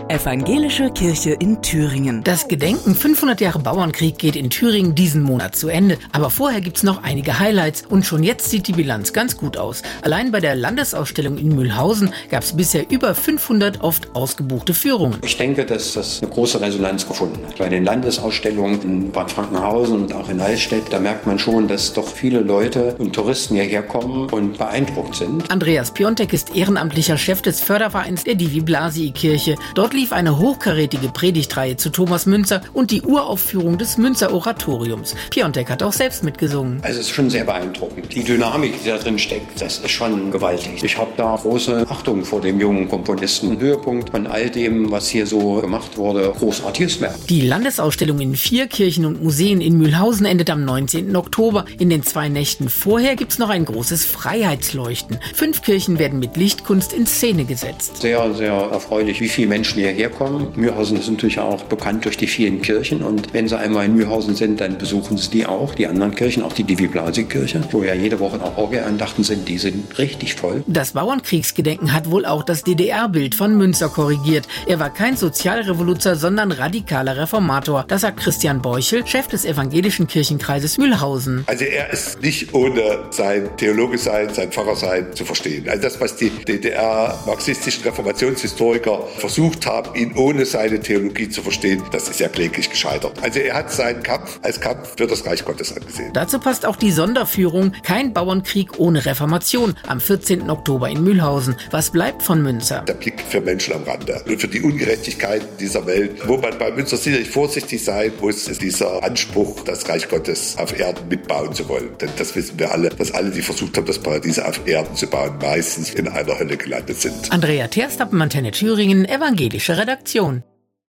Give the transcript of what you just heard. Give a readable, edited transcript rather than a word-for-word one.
Evangelische Kirche in Thüringen. Das Gedenken 500 Jahre Bauernkrieg geht in Thüringen diesen Monat zu Ende. Aber vorher gibt's noch einige Highlights und schon jetzt sieht die Bilanz ganz gut aus. Allein bei der Landesausstellung in Mühlhausen gab's bisher über 500 oft ausgebuchte Führungen. Ich denke, dass das eine große Resonanz gefunden hat. Bei den Landesausstellungen in Bad Frankenhausen und auch in Eichstätt, da merkt man schon, dass doch viele Leute und Touristen hierher kommen und beeindruckt sind. Andreas Piontek ist ehrenamtlicher Chef des Fördervereins der Divi Blasii-Kirche. Dort lief eine hochkarätige Predigtreihe zu Thomas Müntzer und die Uraufführung des Münzer Oratoriums. Piontek hat auch selbst mitgesungen. Also es ist schon sehr beeindruckend. Die Dynamik, die da drin steckt, das ist schon gewaltig. Ich habe da große Achtung vor dem jungen Komponisten. Höhepunkt von all dem, was hier so gemacht wurde, großartiges Werk. Die Landesausstellung in 4 Kirchen und Museen in Mühlhausen endet am 19. Oktober. In den 2 Nächten vorher gibt's noch ein großes Freiheitsleuchten. 5 Kirchen werden mit Lichtkunst in Szene gesetzt. Sehr, sehr erfreulich, wie viele Menschen hierher kommen. Mühlhausen ist natürlich auch bekannt durch die vielen Kirchen und wenn sie einmal in Mühlhausen sind, dann besuchen sie die auch, die anderen Kirchen, auch die Divi Blasii-Kirche, wo ja jede Woche auch Orgelandachten sind, die sind richtig voll. Das Bauernkriegsgedenken hat wohl auch das DDR-Bild von Münzer korrigiert. Er war kein Sozialrevoluzer, sondern radikaler Reformator. Das sagt Christian Beuchel, Chef des evangelischen Kirchenkreises Mühlhausen. Also er ist nicht ohne sein Theologe-Sein, sein Pfarrer-Sein zu verstehen. Also das, was die DDR-marxistischen Reformationshistoriker versucht haben, ihn ohne seine Theologie zu verstehen, das ist ja kläglich gescheitert. Also er hat seinen Kampf als Kampf für das Reich Gottes angesehen. Dazu passt auch die Sonderführung Kein Bauernkrieg ohne Reformation am 14. Oktober in Mühlhausen. Was bleibt von Münzer? Der Blick für Menschen am Rande und für die Ungerechtigkeiten dieser Welt, wo man bei Münzer sicherlich vorsichtig sein muss, ist dieser Anspruch, das Reich Gottes auf Erden mitbauen zu wollen. Denn das wissen wir alle, dass alle, die versucht haben, das Paradies auf Erden zu bauen, meistens in einer Hölle gelandet sind. Andrea Terstappen, Antenne Thüringen, evangelische Redaktion.